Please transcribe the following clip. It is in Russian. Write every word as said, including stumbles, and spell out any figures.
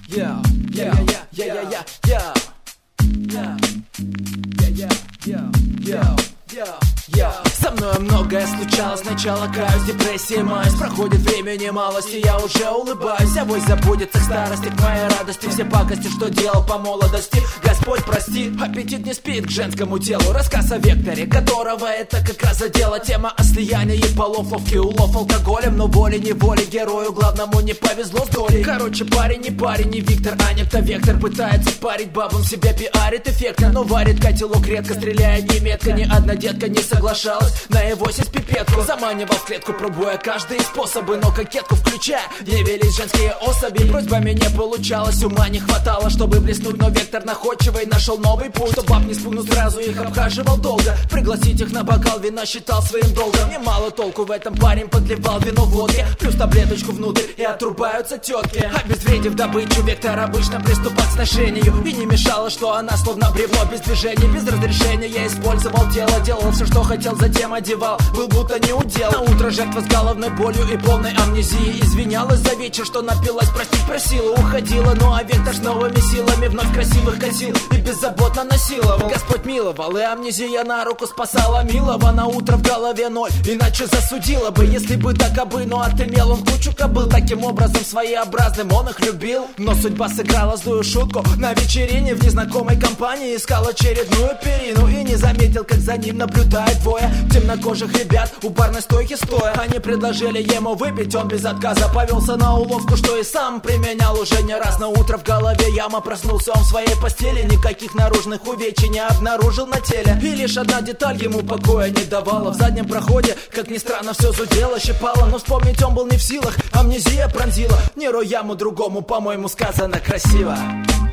Yeah, yeah, yeah, yeah, yeah, yeah, yeah, yeah, yeah, yeah, yeah, yeah. Со мной многое случалось, сначала каюсь, депрессия маюсь. Проходит время немалости, я уже улыбаюсь. Авось забудется к старости, к моей радости все пакости, что делал по молодости. Господь прости, аппетит не спит к женскому телу. Рассказ о векторе, которого это как раз задело. Тема о слиянии полов, ловкий улов алкоголем. Но волей-неволей герою главному не повезло с долей. Короче, парень не парень, не Виктор, а некто вектор. Пытается парить бабам, себя пиарит эффектно, но варит котелок редко, стреляет неметко. Ни одна детка не соглашалась на его сись пипетку. Заманивал в клетку, пробуя каждые способы, но кокетку включая, явились женские особи. Просьбами не получалось, ума не хватало, чтобы блеснуть, но вектор находчивый нашел новый путь. Что баб не спугнуть сразу, их обхаживал долго. Пригласить их на бокал вина считал своим долгом. Немало толку в этом, парень подливал вино в водке, плюс таблеточку внутрь, и отрубаются тетки. Обезвредив добычу, вектор обычно приступал к сношению. И не мешало, что она словно бревно без движения, без разрешения. Я использовал тело, делал все, что хотел, затем одевал, был будто не удел. На утро жертва с головной болью и полной амнезией извинялась за вечер, что напилась, простить просила, уходила. Ну а вектор с новыми силами вновь красивых косил и беззаботно насиловал. Господь миловал, и амнезия на руку спасала милого. На утро в голове ноль, иначе засудила бы, если бы так обы. Но отымел он кучу кобыл, таким образом своеобразным он их любил. Но судьба сыграла злую шутку. На вечерине в незнакомой компании искал очередную перину и не заметил, как за ним наблюдает двое темнокожих ребят у барной стойки стоя. Они предложили ему выпить, он без отказа повелся на уловку, что и сам применял уже не раз. На утро в голове яма, проснулся он в своей постели, никаких наружных увечий не обнаружил на теле. И лишь одна деталь ему покоя не давала: в заднем проходе, как ни странно, все зудело, щипало. Но вспомнить он был не в силах, амнезия пронзила. Не рой яму другому, по-моему, сказано красиво.